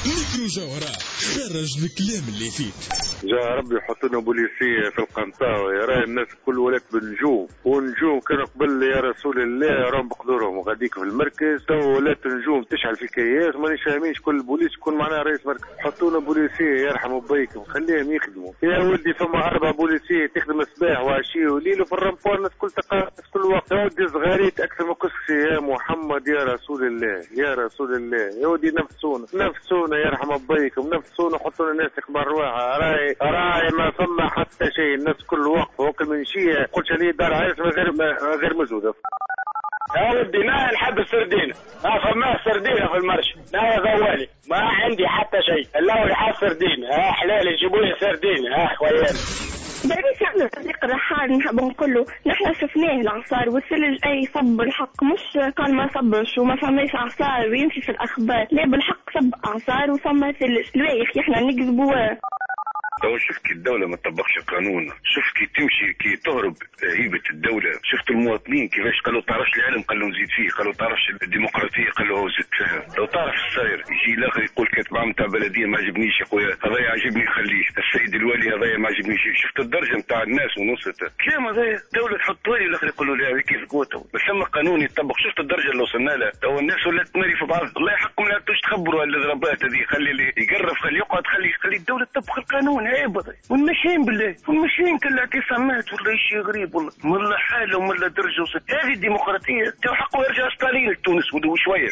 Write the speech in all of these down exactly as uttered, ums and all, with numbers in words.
ميكرو جوهرة خرج الكلام اللي فيك. جا ربي يحطونا بوليسية في القنطاوي، راه الناس كل ولات بالنجوم، والنجوم كانوا قبل يا رسول الله راهم بقدورهم وغاديك في المركز، تو ولات النجوم تشعل في كياس، مانيش فاهمينش كل بوليس يكون معناها رئيس مركز. حطونا بوليسية يرحم بيكم، خليهم يخدموا يا ولدي. فما أربع بوليسية تخدم صباح وعشية وليل وفي الرمبور الناس كل تقاعد كل وقت. يا ولدي صغاريت أكثر من كسكسي يا محمد يا رسول الله يا رسول الله. يا ولدي نفسونا نفسونا يرحم بيكم، نفسونا حطونا ناس كبار رواحة. راي راي ما فما حتى شيء، الناس كل وقت وكل من شيء قلت لي دار عرس غير غير مزودة. يا ولدي ما نحب السردينة، ما فما سردينة في المرش، لا يا غوالي ما عندي حتى شيء الا ولحاف سردينة. ها حلال يجيبوا لي سردينة. ها خويا بعدين شعبنا صديق الرحال نحب نقوله نحن شفناه العصار والثلج اي صب الحق، مش كان ما صبش وما فماش عصار ويمشي في الاخبار، لا بالحق صب اعصار وفما ثلج الوايخ احنا نكذبوه. تو شفت كي الدولة ما تطبقش القانون، شفت كي تمشي كي تهرب هيبة الدولة، شفت المواطنين كيفاش قالوا طارش العلم قالوا نزيد فيه، قالوا طارش الديمقراطية قالوا زيد فيها. لو تعرف الساير يجي الاخر يقول كاتب عام تاع بلدية ما عجبنيش يا خويا، هذا يعجبني خليه، السيد الوالي هذا ما عجبنيش. شفت الدرجة نتاع الناس ونصت كلام هذا الدولة تحط والي الاخر يقولوا لها هذه كيف قوته، بس ثم قانون يطبق. شفت الدرجة اللي وصلنا لها، تو الناس ولات تماري في بعض. الله يحقكم لا تخبروا الضربات هذه، خلي اللي يقرب خلي يقعد خلي خلي الدولة تطبق القانون. والمشين بالله والمشين كلها تسعمات ولا شيء غريب والله، ملا حاله وملا درجه وست. هذه الديمقراطيه تو حقه يرجع ستالين لتونس ودو شويه.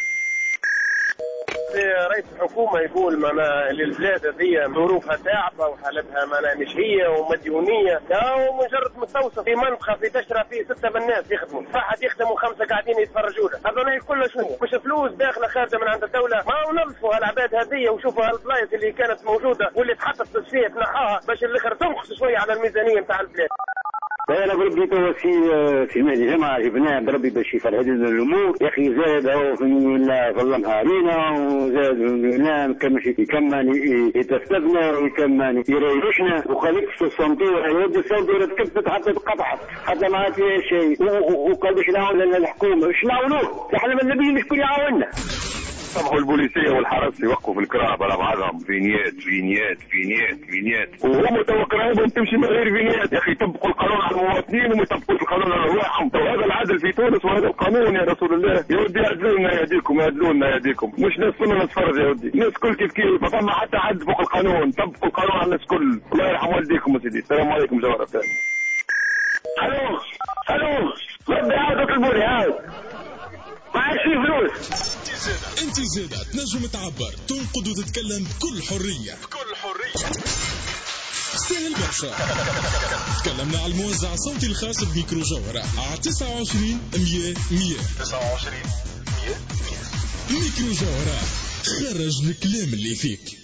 رئيس الحكومة يقول معنا البلاد هذه ظروفها صعبة وحالتها معنا مش هي ومديونية، أو مجرد مستوصف في منطقة في تشرى فيه ستة من الناس يخدموا، واحد يخدموا خمسة قاعدين يتفرجوا له. هذول كله شنو؟ مش فلوس داخلة خارجة من عند الدولة؟ ما نظفوا هالعباد هذه وشوفوا هالبلايص اللي كانت موجودة واللي تحطت فيها تنحاها باش الاخر تنقص شوية على الميزانية نتاع البلاد. انا بربي تو في في المهدي جماعه جبناه بربي باش يفرهد لنا الامور يا اخي. زاد اهو في ظلمها علينا وزاد نام كمش يكمل يتستبنا ويكمل يريحنا وخليك في الصندوق يود الصندوق تكبت حتى تقطعت حتى ما فيها شيء. وقال باش نعاون لنا الحكومه ايش نعاونوه؟ احنا ما نبي مش كل يعاوننا. طبعا البوليسيه والحرس يوقفوا في الكراب على بعضهم فينيات فينيات فينيات فينيات، وهم تو قرايبهم تمشي من غير فينيات. يا اخي يطبقوا القانون على المواطنين وما يطبقوش القانون على رواحهم. وهذا العدل في تونس وهذا القانون يا رسول الله. يا ودي يعدلوا لنا يهديكم يعدلوا لنا يهديكم، مش ناس سنة ناس فرض يا ودي، الناس كل كيف كيف. ما فما حتى عد فوق القانون، طبقوا القانون على الناس كل. الله يرحم والديكم يا سيدي. السلام عليكم جوهرة. الو الو ربي عاودك البولي عاود ما عادش في فلوس. انت زيادة تنجم تعبر تنقد وتتكلم بكل حرية بكل حرية سهل برشا. تكلمنا على الموزع الصوتي الخاص بميكرو جوهرة على تسعة وعشرين مية مية تسعة وعشرين مية مية. ميكرو جوهرة خرج الكلام اللي فيك.